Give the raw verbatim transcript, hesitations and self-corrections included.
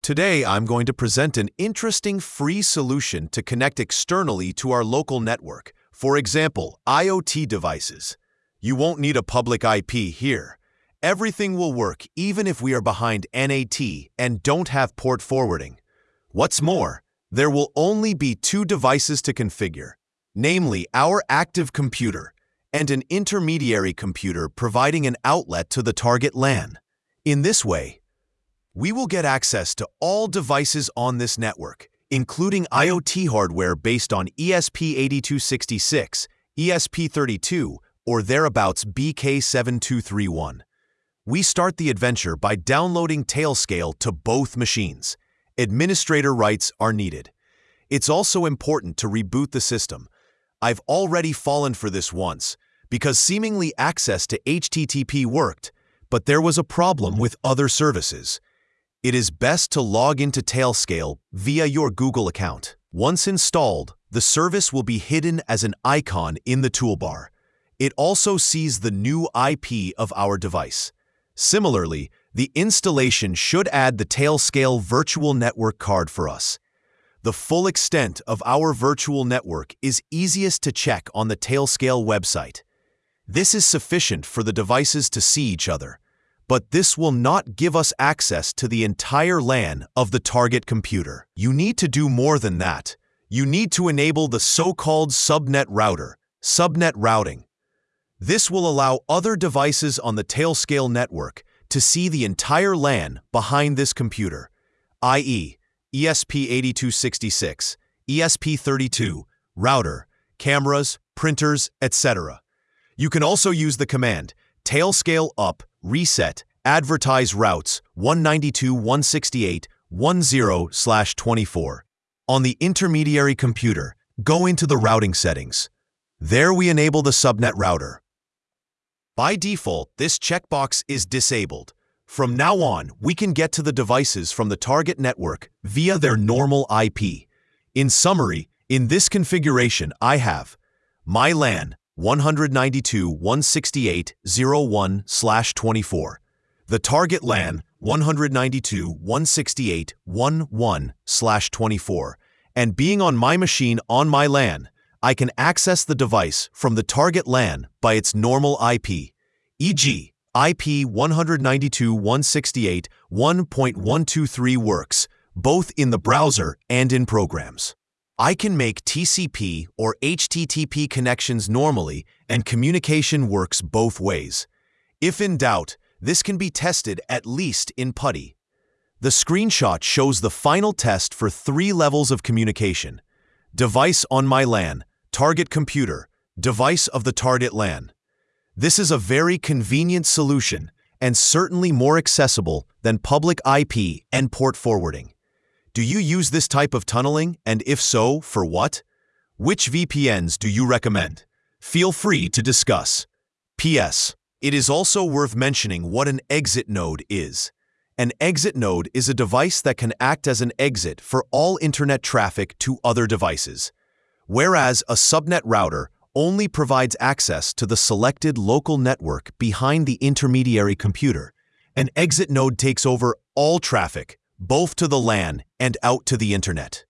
Today, I'm going to present an interesting free solution to connect externally to our local network. For example, IoT devices. You won't need a public I P here. Everything will work even if we are behind N A T and don't have port forwarding. What's more, there will only be two devices to configure, namely our active computer and an intermediary computer providing an outlet to the target LAN. In this way, we will get access to all devices on this network, including IoT hardware based on E S P eighty-two sixty-six, E S P thirty-two, or thereabouts B K seven two three one. We start the adventure by downloading Tailscale to both machines. Administrator rights are needed. It's also important to reboot the system. I've already fallen for this once, because seemingly access to H T T P worked, but there was a problem with other services. It is best to log into Tailscale via your Google account. Once installed, the service will be hidden as an icon in the toolbar. It also sees the new I P of our device. Similarly, the installation should add the Tailscale virtual network card for us. The full extent of our virtual network is easiest to check on the Tailscale website. This is sufficient for the devices to see each other, but this will not give us access to the entire LAN of the target computer. You need to do more than that. You need to enable the so-called subnet router, subnet routing. This will allow other devices on the Tailscale network to see the entire LAN behind this computer, that is, E S P eighty-two sixty-six, E S P thirty-two, router, cameras, printers, et cetera. You can also use the command tailscale up reset advertise routes one ninety-two dot one sixty-eight dot ten slash twenty-four. On the intermediary computer, go into the routing settings. There we enable the subnet router. By default, this checkbox is disabled. From now on, we can get to the devices from the target network via their normal I P. In summary, in this configuration, I have my LAN one ninety-two dot one sixty-eight dot zero one slash twenty-four, the target LAN one ninety-two dot one sixty-eight dot eleven slash twenty-four, and being on my machine on my LAN, I can access the device from the target LAN by its normal I P, for example, I P one ninety-two dot one sixty-eight dot one dot one twenty-three works, both in the browser and in programs. I can make T C P or H T T P connections normally, and communication works both ways. If in doubt, this can be tested at least in PuTTY. The screenshot shows the final test for three levels of communication: device on my LAN, target computer, device of the target LAN. This is a very convenient solution and certainly more accessible than public I P and port forwarding. Do you use this type of tunneling, and if so, for what? Which V P Ns do you recommend? Feel free to discuss. P S. It is also worth mentioning what an exit node is. An exit node is a device that can act as an exit for all internet traffic to other devices, whereas a subnet router only provides access to the selected local network behind the intermediary computer. An exit node takes over all traffic, both to the LAN and out to the internet.